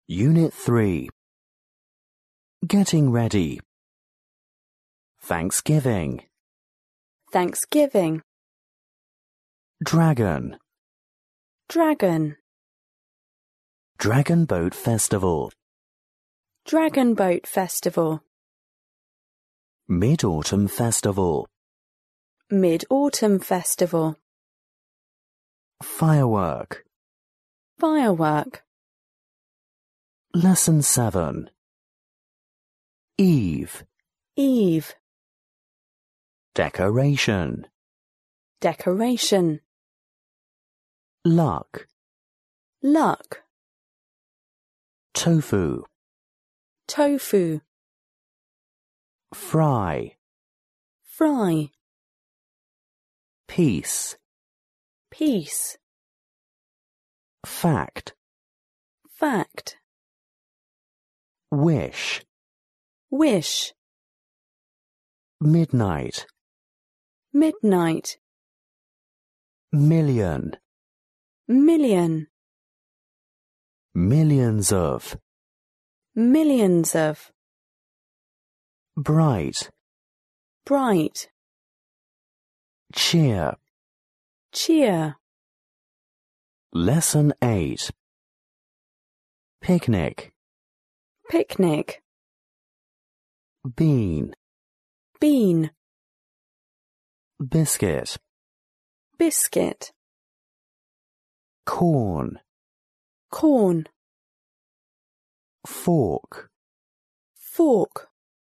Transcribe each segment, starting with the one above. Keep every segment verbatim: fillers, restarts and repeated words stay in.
Unit three. Getting ready. Thanksgiving. Thanksgiving. Dragon. Dragon. Dragon Boat Festival. Dragon Boat Festival. Mid-Autumn Festival. Mid-Autumn Festival. Firework. Firework. Lesson seven. Eve. Eve. Decoration. Decoration. Luck. Luck. Tofu. Tofu. Fry. Fry. Peace. Peace. Fact. Fact. Wish. Wish. Midnight. Midnight. Million. Million. Millions of. Millions of. Bright. Bright. Cheer. Cheer. Lesson eight. Picnic. Picnic. Bean. Bean. Biscuit. Biscuit. Corn. Corn. Fork. Fork.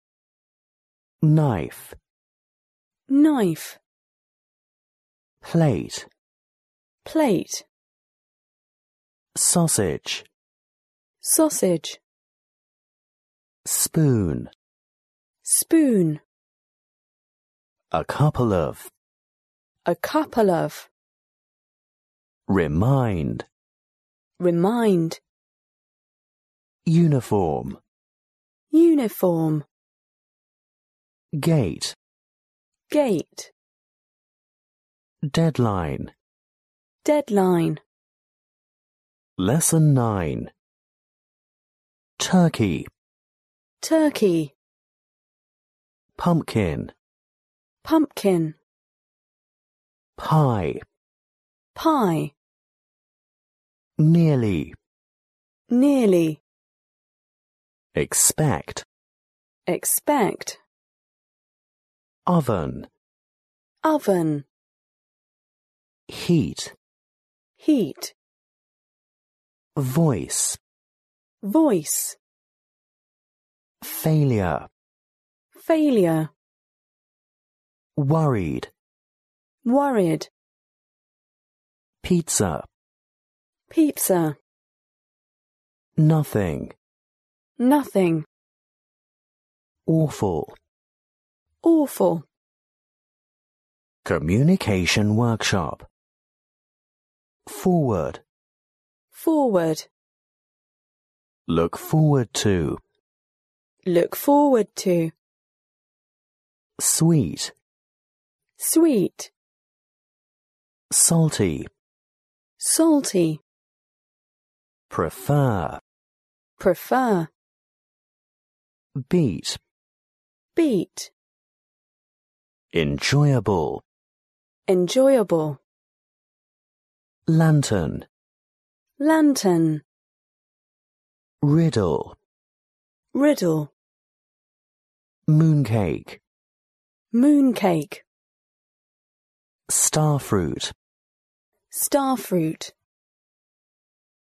Knife. Knife. Plate. Plate. Sausage. Sausage. Spoon. Spoon. A couple of. A couple of. Remind. Remind. Uniform. Uniform. Gate. Gate. Deadline. Deadline. Lesson nine. Turkey. Turkey. Pumpkin. Pumpkin. Pie. Pie. Nearly. Nearly. Expect. Expect. Oven. Oven. Heat. Heat. Voice. Voice. Failure. Failure. Worried. Worried. Pizza. Pizza. Nothing. Nothing. Awful. Awful. Communication workshop. Forward. Forward. Look forward to. Look forward to. Sweet. Sweet. Salty. Salty. Prefer. Prefer. Beat. Beat. Enjoyable. Enjoyable. Lantern. Lantern. Riddle. Riddle. Mooncake. Mooncake. Starfruit. Starfruit.